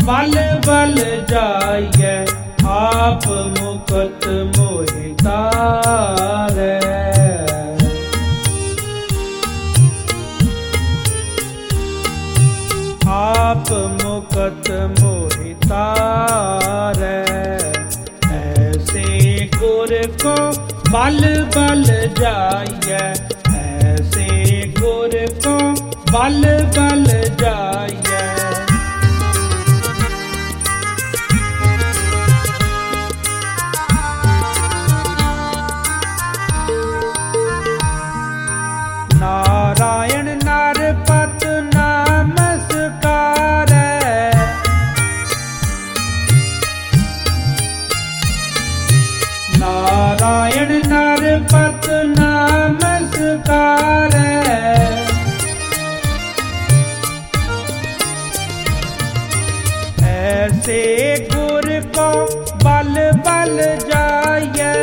बल बल जाइए आप मुकत मोहि तारै। आप मुकत मोहि तारै ऐसे गुर को बल बल जाइए। ऐसे गुर को बल बल जाइए। नारायण नरपत नमस्कारै। नारायण नरपत नमस्कारै। ऐसे गुर को बल बल जाइए।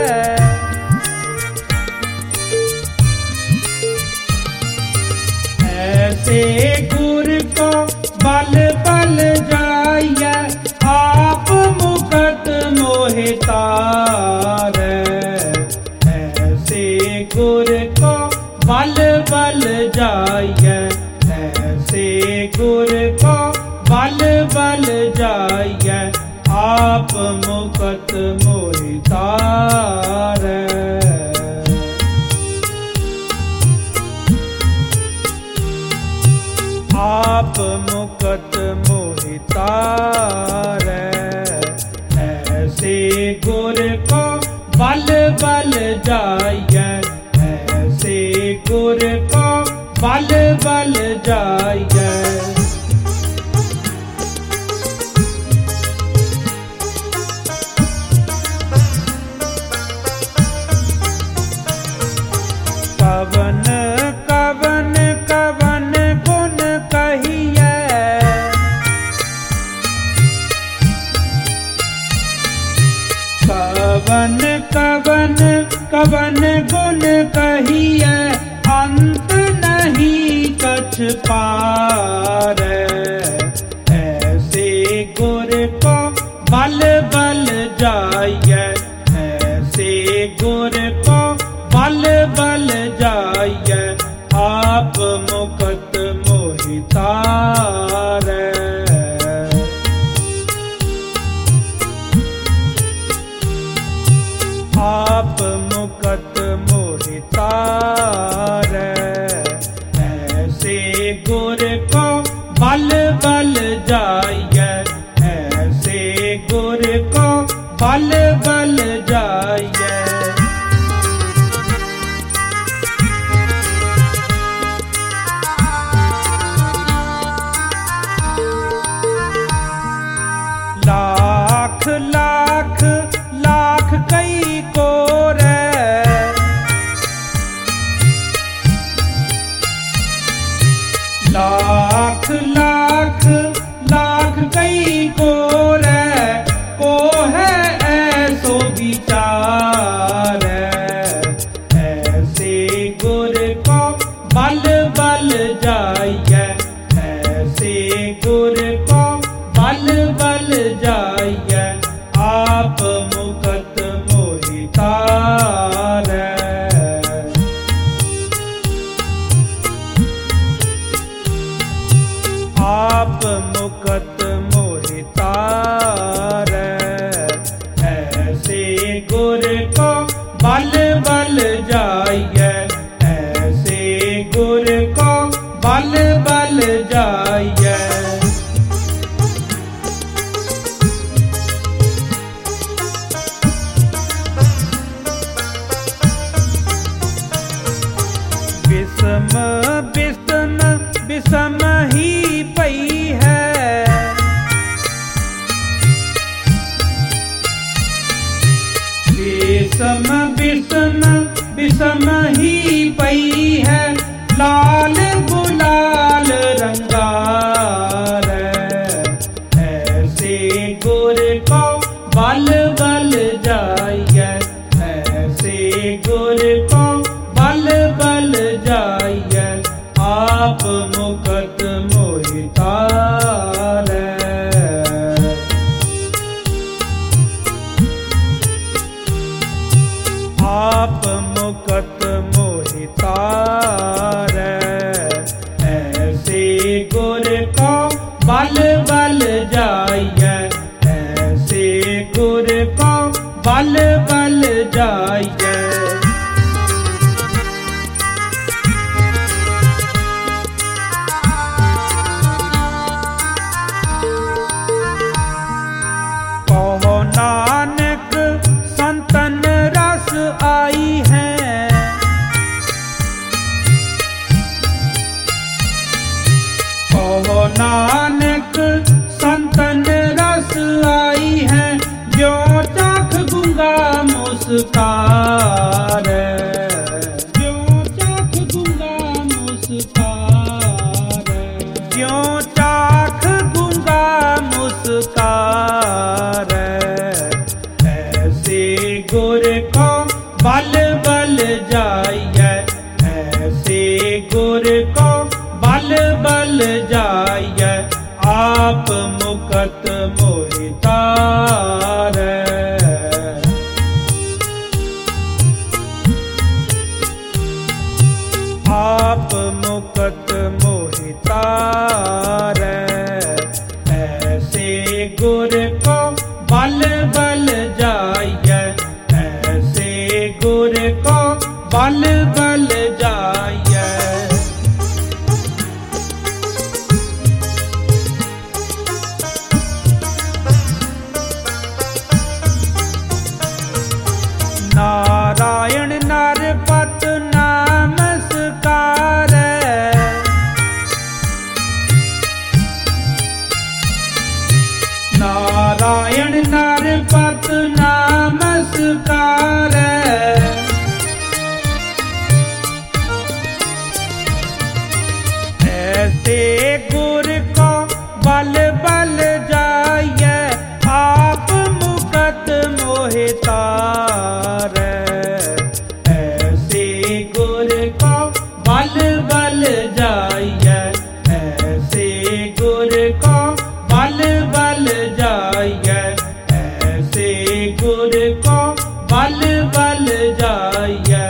ऐसे गुर को बल बल जाइए आप मुकत मोहि तारै। ऐसे गुर को बल बल जाइए। ऐसे गुर को बल बल जाइए आप मुकत मोहि तारै। आप मुकत मोहि तारै ऐसे गुर को बल बल जाइए। ऐसे गुर को बल बल जाइए। कवन कवन कवन गुण कहिए। कवन कवन कवन गुण कहिए अंत नहीं कछ पारै। ऐसे गुर को बल बल जाइए। ऐसे गुर को बल बल जाइए आप मुकत मोहि तारै। आप मुकत मोहि तारै ऐसे गुर को बल बल जाइए। ऐसे गुर को बल बल जाइए। लाख लाख लाख कई कोरै। लाख लाख लाख कई कोरै को है ऐसो विचारै। ऐसे गुर को बल बल जाइए। ऐसे गुर को बल बल जाइए आप मुकत मोहि तारै। आप मुकत मोहि तारै ऐसे गुर को बल बल जाइए। ऐसे गुर को बल बल जाइए। विषम विषम विषम ही पई है। विषम विषम विषम ही पई है लाल गुलाल रंगारै। ऐसे गुर को बल बल जाइए। ऐसे गुर को बल बल जाइए आप मुकत मोहि तारै। आप मुकत मोहि तारै। ऐसे गुर को बल बल जाइयै, ऐसे गुर को बल बल जाइयै। कहो नानक संतन रस आई है, कहो नानक संतन रस आई है। जो चाख गूंगा मुस्कारै, जो चाख गूंगा मुस्कारै, जो चाख गूंगा मुस्कारै। ऐसे गुर को बल बल जाइयै, ऐसे गुर को बल बल जाइयै। आप मुकत मोहि तारै। आप मुकत मोहि तारै। ऐसे गुर को बल बल जाइयै, ऐसे गुर को बल बल जाइयै। नारायण नरपत नमस्कारै, नारायण नरपत नमस्कारै। ऐसे गुर को बल बल जाइयै। आप मुकत मोहि तारै। ऐसे गुर को बल बल जाइयै, ऐसे गुर को बल बल जाइयै। ऐसे गुर को बल बल जाइयै।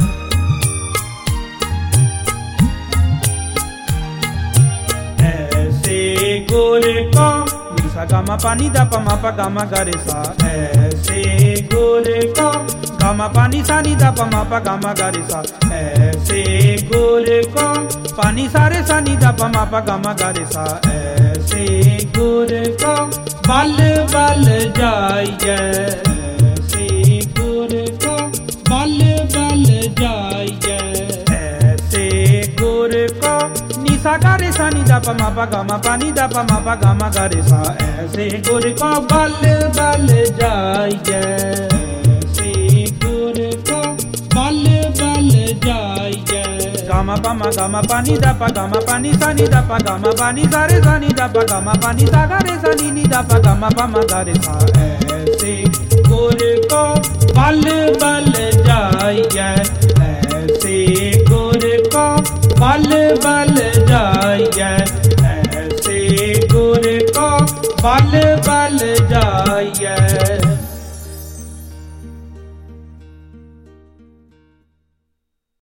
ऐसे गुर को सा गा मा पा नी दा पा मा पा गा मा गा रे सा। ऐसे गुर को गा मा पा नी सा नी दा पा मा पा गा मा गा रे सा। ऐसे गुर को पा नी सा रे सा नी दा पा मा पा गा मा गा रे सा। ऐसे गुर को बल बल जाइयै, ऐसे गुर को बल बल जाइयै। ऐसे गुर को नी सा गा रे सा नी दा पा मा पा गा मा पा नी दा पा मा पा गा मा गा रे सा। ऐसे गुर को बल बल जाइयै, ऐसे गुर को बल बल जाइयै। गा मा पा पा नी दा पा गा मा पा नी सा नी दा पा गा मा पा नी सा रे सा नी दा पा गा मा पा नी सा गा रे सा नी नी दा पा गा मा गा रे सा। ऐसे गुर को बल बल जाइयै, ऐसे गुर को बल बल जाइयै। ऐसे गुर को बल बल जाइयै।